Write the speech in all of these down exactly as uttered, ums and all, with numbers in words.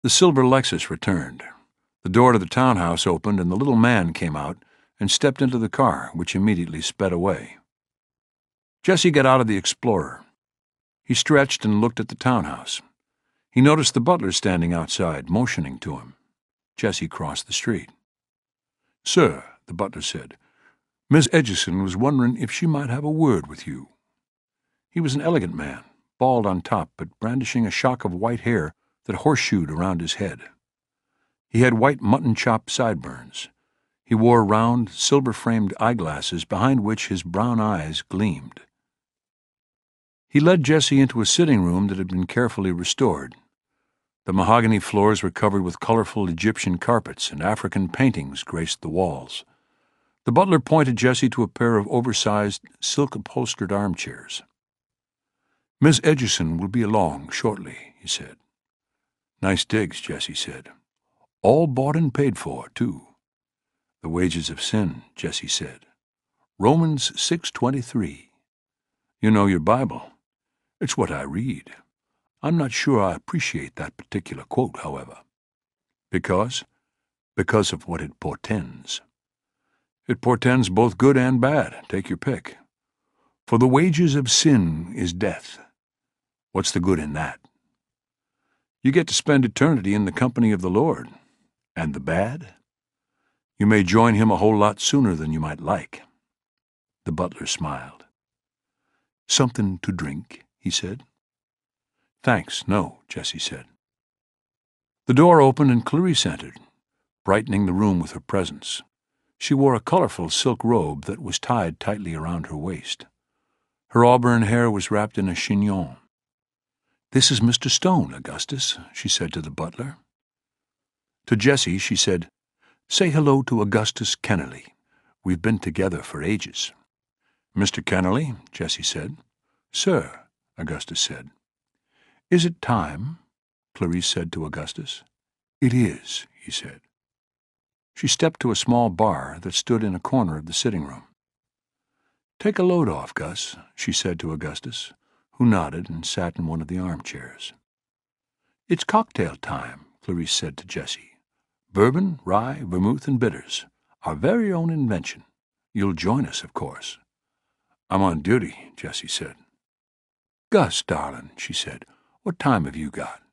The silver Lexus returned. The door to the townhouse opened, and the little man came out and stepped into the car, which immediately sped away. Jesse got out of the Explorer. He stretched and looked at the townhouse. He noticed the butler standing outside, motioning to him. Jesse crossed the street. "Sir," the butler said, "Miss Edgerson was wondering if she might have a word with you." He was an elegant man, bald on top, but brandishing a shock of white hair that horseshoed around his head. He had white mutton-chop sideburns. He wore round, silver-framed eyeglasses behind which his brown eyes gleamed. He led Jesse into a sitting room that had been carefully restored. The mahogany floors were covered with colorful Egyptian carpets, and African paintings graced the walls. The butler pointed Jesse to a pair of oversized, silk-upholstered armchairs. "Miss Edgerson will be along shortly," he said. "Nice digs," Jesse said. "All bought and paid for, too." "The wages of sin," Jesse said. "Romans six twenty-three. You know your Bible. It's what I read. I'm not sure I appreciate that particular quote, however." "Because?" "Because of what it portends." "It portends both good and bad. Take your pick. For the wages of sin is death. What's the good in that?" "You get to spend eternity in the company of the Lord. And the bad? You may join him a whole lot sooner than you might like." The butler smiled. "Something to drink?" he said. "Thanks, no," Jesse said. The door opened and Clarice entered, brightening the room with her presence. She wore a colorful silk robe that was tied tightly around her waist. Her auburn hair was wrapped in a chignon. "This is Mister Stone, Augustus," she said to the butler. To Jesse she said, "Say hello to Augustus Kennerly. We've been together for ages." "Mister Kennerly," Jesse said. "Sir," Augustus said. "Is it time?" Clarice said to Augustus. "It is," he said. She stepped to a small bar that stood in a corner of the sitting room. "Take a load off, Gus," she said to Augustus, who nodded and sat in one of the armchairs. "It's cocktail time," Clarice said to Jesse. "Bourbon, rye, vermouth, and bitters. Our very own invention. You'll join us, of course." "I'm on duty," Jesse said. "Gus, darling," she said, "what time have you got?"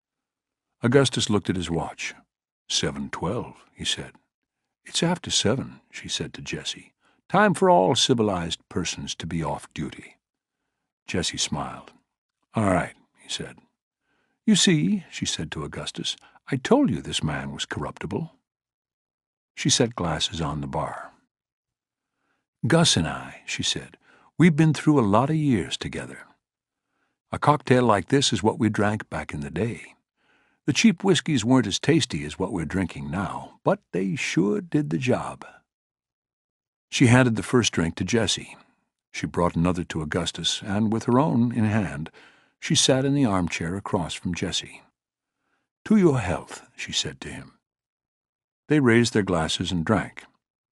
Augustus looked at his watch. Seven twelve, he said. "It's after seven," she said to Jesse. "Time for all civilized persons to be off duty." Jesse smiled. "All right," he said. "You see," she said to Augustus, "I told you this man was corruptible." She set glasses on the bar. "Gus and I," she said, "we've been through a lot of years together. A cocktail like this is what we drank back in the day. The cheap whiskeys weren't as tasty as what we're drinking now, but they sure did the job." She handed the first drink to Jesse. She brought another to Augustus, and with her own in hand, she sat in the armchair across from Jesse. "To your health," she said to him. They raised their glasses and drank.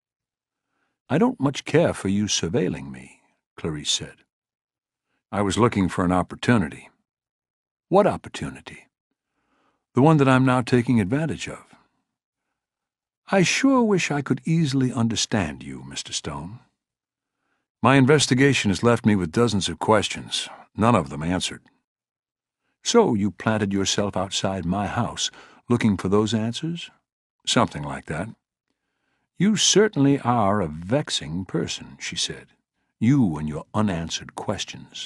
"I don't much care for you surveilling me," Clarice said. "I was looking for an opportunity." "What opportunity?" "The one that I'm now taking advantage of." "I sure wish I could easily understand you, Mister Stone." "My investigation has left me with dozens of questions, none of them answered." "So you planted yourself outside my house, looking for those answers?" "Something like that." "You certainly are a vexing person," she said. "You and your unanswered questions."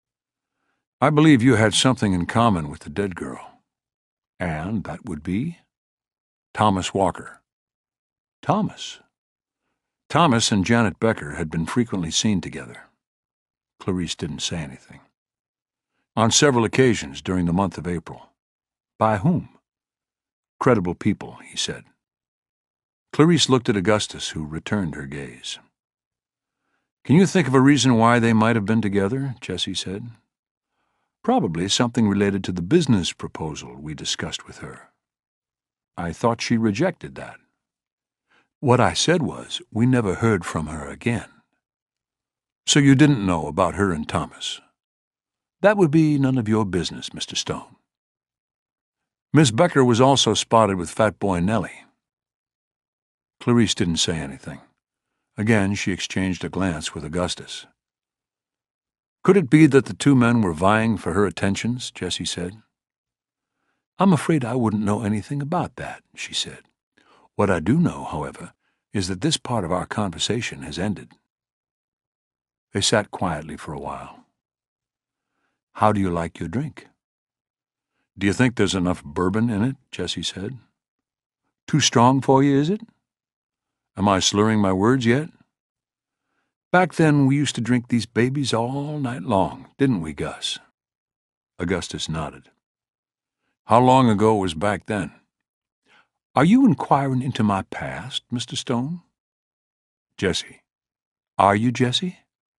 "I believe you had something in common with the dead girl." "And that would be?" "Thomas Walker." "Thomas?" Thomas and Janet Becker had been frequently seen together. Clarice didn't say anything. "On several occasions during the month of April." "By whom?" "Credible people," he said. Clarice looked at Augustus, who returned her gaze. "Can you think of a reason why they might have been together?" Jesse said. "Probably something related to the business proposal we discussed with her." "I thought she rejected that." "What I said was, we never heard from her again." "So you didn't know about her and Thomas?" "That would be none of your business, Mister Stone." Miss Becker was also spotted with Fat Boy Nellie. Clarice didn't say anything. Again, she exchanged a glance with Augustus. Could it be that the two men were vying for her attentions? Jessie said. I'm afraid I wouldn't know anything about that, she said. What I do know, however, is that this part of our conversation has ended. They sat quietly for a while. How do you like your drink? Do you think there's enough bourbon in it? Jessie said. Too strong for you, is it? Am I slurring my words yet? Back then we used to drink these babies all night long, didn't we, Gus? Augustus nodded. How long ago was back then? Are you inquiring into my past, Mister Stone? Jessie. Are you, Jessie?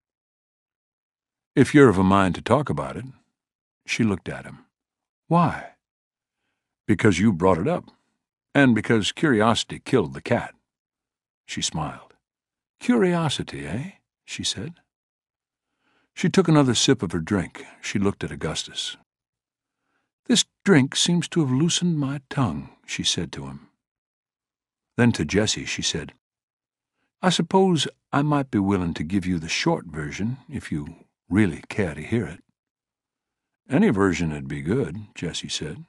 If you're of a mind to talk about it. She looked at him. Why? Because you brought it up, and because curiosity killed the cat. She smiled. Curiosity, eh? She said. She took another sip of her drink. She looked at Augustus. This drink seems to have loosened my tongue, she said to him. Then to Jessie she said, I suppose I might be willing to give you the short version if you really care to hear it. Any version'd be good, Jessie said.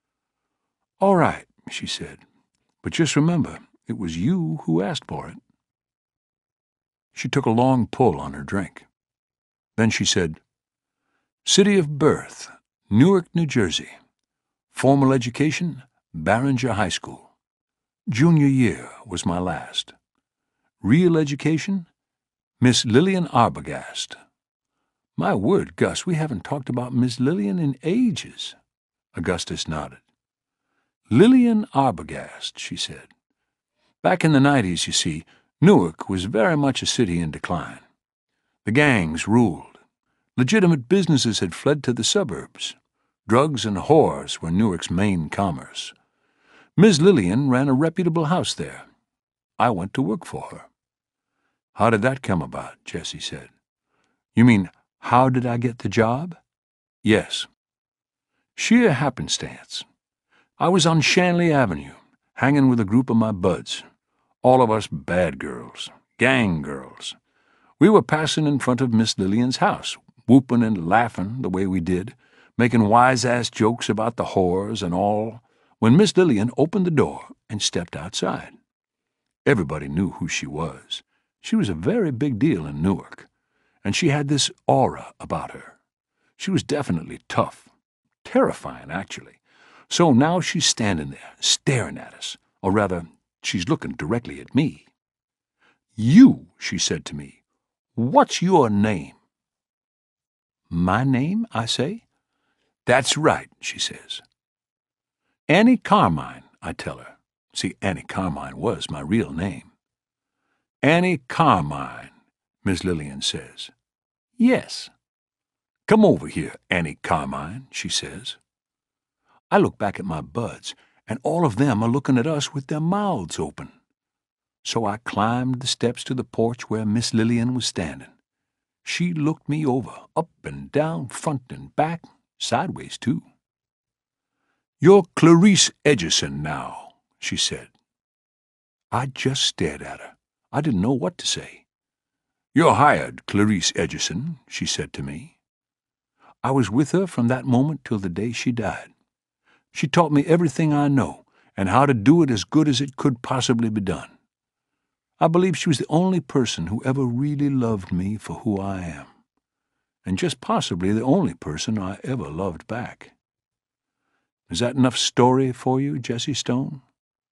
All right, she said, but just remember, it was you who asked for it. She took a long pull on her drink. Then she said, City of birth, Newark, New Jersey. Formal education, Barringer High School. Junior year was my last. Real education, Miss Lillian Arbogast. My word, Gus, we haven't talked about Miss Lillian in ages. Augustus nodded. Lillian Arbogast, she said. Back in the nineties, you see, Newark was very much a city in decline. The gangs ruled. Legitimate businesses had fled to the suburbs. Drugs and whores were Newark's main commerce. Miss Lillian ran a reputable house there. I went to work for her. How did that come about? Jessie said. You mean, how did I get the job? Yes. Sheer happenstance. I was on Shanley Avenue, hanging with a group of my buds, all of us bad girls, gang girls. We were passing in front of Miss Lillian's house, whooping and laughing the way we did, making wise-ass jokes about the whores and all, when Miss Lillian opened the door and stepped outside. Everybody knew who she was. She was a very big deal in Newark, and she had this aura about her. She was definitely tough, terrifying, actually. So now she's standing there, staring at us, or rather, she's looking directly at me. You, she said to me, what's your name? My name, I say. That's right, she says. Annie Carmine, I tell her. See, Annie Carmine was my real name. Annie Carmine, Miss Lillian says. Yes. Come over here, Annie Carmine, she says. I look back at my buds, and all of them are looking at us with their mouths open. So I climbed the steps to the porch where Miss Lillian was standing. She looked me over, up and down, front and back, sideways, too. You're Clarice Edgerson now, she said. I just stared at her. I didn't know what to say. You're hired, Clarice Edgerson, she said to me. I was with her from that moment till the day she died. She taught me everything I know, and how to do it as good as it could possibly be done. I believe she was the only person who ever really loved me for who I am, and just possibly the only person I ever loved back. Is that enough story for you, Jessie Stone?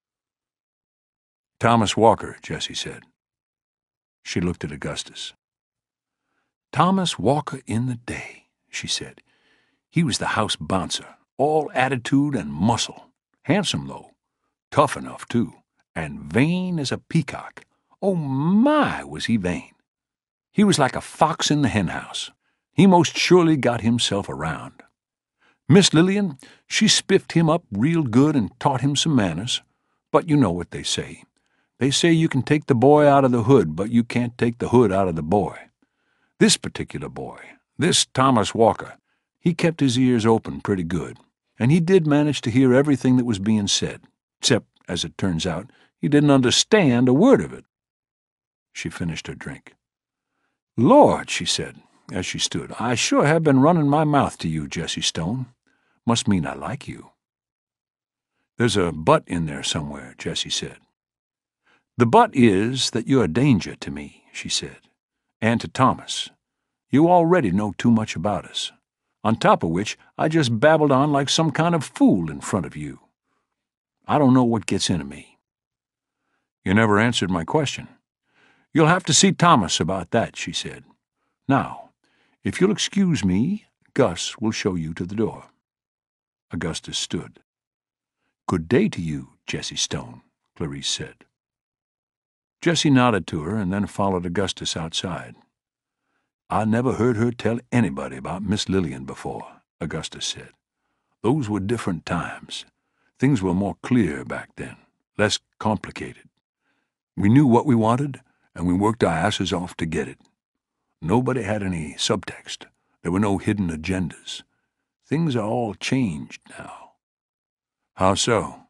Thomas Walker, Jessie said. She looked at Augustus. Thomas Walker in the day, she said. He was the house bouncer, all attitude and muscle. Handsome, though. Tough enough, too. And vain as a peacock. Oh, my, was he vain. He was like a fox in the henhouse. He most surely got himself around. Miss Lillian, she spiffed him up real good and taught him some manners. But you know what they say. They say you can take the boy out of the hood, but you can't take the hood out of the boy. This particular boy, this Thomas Walker, he kept his ears open pretty good, and he did manage to hear everything that was being said, except, as it turns out, he didn't understand a word of it. She finished her drink. "Lord," she said, as she stood, "I sure have been running my mouth to you, Jesse Stone. Must mean I like you." "There's a but in there somewhere," Jesse said. "The but is that you're a danger to me," she said, "and to Thomas. You already know too much about us. On top of which, I just babbled on like some kind of fool in front of you. I don't know what gets into me." "You never answered my question." "You'll have to see Thomas about that," she said. "Now, if you'll excuse me, Gus will show you to the door." Augustus stood. "Good day to you, Jesse Stone," Clarice said. Jesse nodded to her and then followed Augustus outside. "I never heard her tell anybody about Miss Lillian before," Augustus said. "Those were different times. Things were more clear back then, less complicated. We knew what we wanted, and we worked our asses off to get it. Nobody had any subtext. There were no hidden agendas. Things are all changed now." "How so?"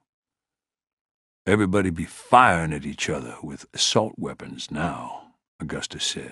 "Everybody be firing at each other with assault weapons now," Augustus said.